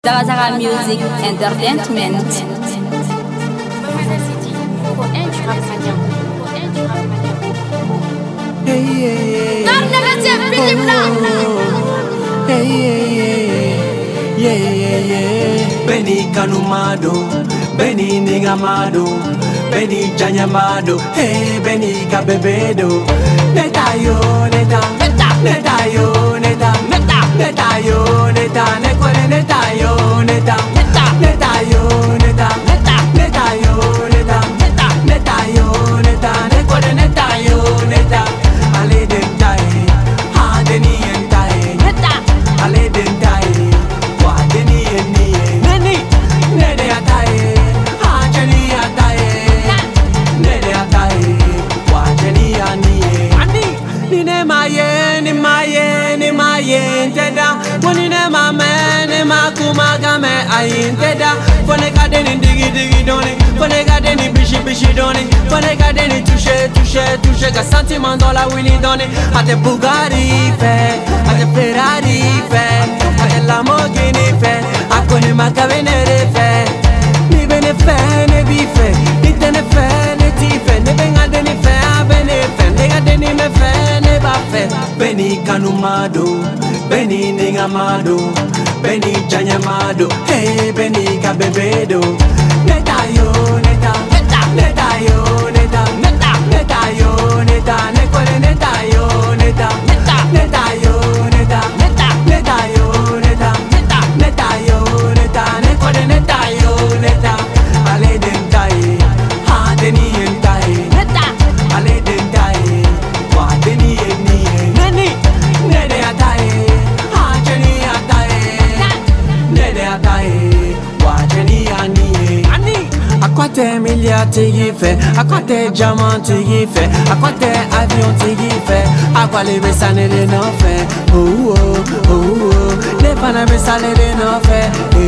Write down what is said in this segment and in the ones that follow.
Zarazara Music Entertainment. Hey, hey, hey. Beni Kanumado, Beni Nigamado, Beni Janyamado, hey, Beni Kabebedo. Netayo, neta, netayo, neta, netayo, neta, nekwere netayo, neta, netayo, neta, netayo, neta, netayo, neta, nekwere netayo, neta. Ale dentai, ha deni entai, ale dentai, wa deni eni, nede atai, ha jeni atai, nede atai, wa jeni ani. Nine maye, ni maye, ni maye, inteda. Monine mame, ni makuma game, ay inteda. Fone kadeni digi doni, fone kadeni bishi doni, fone kadeni touche, ka sentiment dans la Willy doni. Ate Bugatti fe, ate Ferrari fe, ate Lamborghini fe, akoni makavenere fe. Ni bene fe, ne bife, ni tene fe, ne tife, ne benga deni fe, a bene fe, nega deni me fe, ne ba fe. Beni Kanumado, Beni Nigamado, Beni Janyamado, hey, Beni Kabebedo. Netayo, neta, netayo, neta, netayo, neta, nekwere netayo, neta, netayo, neta, netayo, neta, netayo, neta, nekwere netayo, neta. Ale dentai, ha deni entai, ale dentai, wa deni eni, nede atai, ha jeni atai, nede atai, wa jeni ani. Akwate milliard tigi fe, akwate diamant tigi fe, akwate avion tigi fe, akwale besane de no fe. Oh oh oh, ne fana besale de no fe.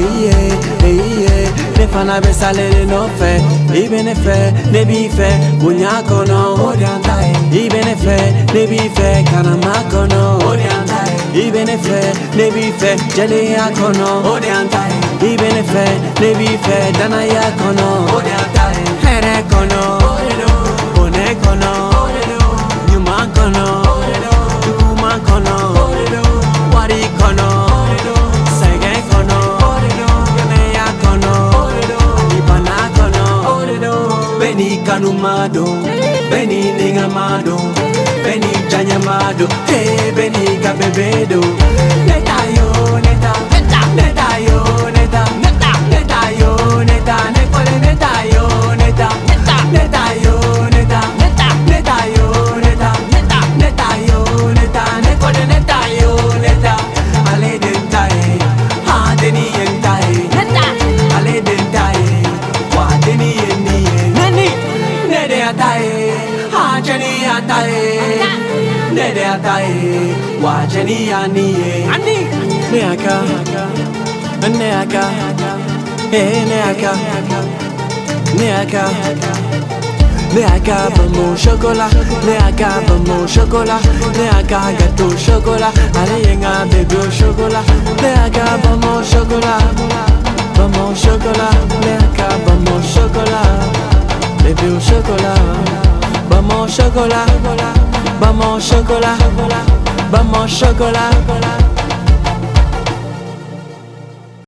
Ne fana besale de no fe. Ibene fe, ne bi fe, bunya kono orientai. Ibene fe, ne bi fe, kanama kono orientai. Ibene fe, ne bi fe, jele ya kono orientai. Ibene fe, ne bi fe, dana ya kono orientai. Here kono, one kono, nyuma kono, yuma kono, wari kono, sege kono, yane ya kono, ibana kono. Beni Kanumado, Beni Nigamado, Beni Janyamado, hey, Beni Kabebedo. Netayo, neta, netayo, neta, netayo, neta, nekwere netayo, neta, netayo, neta, netayo, neta, netayo, neta, nekwere netayo, neta. Ale dentai, ha deni entai, ale dentai, wa deni eni, nede atai, ha jeni atai, nede atai, wa jeni ani. Neaka, neaka, neaka, neaka, neaka, bon chocolat, neaka, bon chocolat, neaka, gâteau au chocolat, allez yenga bébé au chocolat, neaka, bon chocolat, neaka, bon chocolat, bébé au chocolat, bon chocolat, bon chocolat, bon chocolat.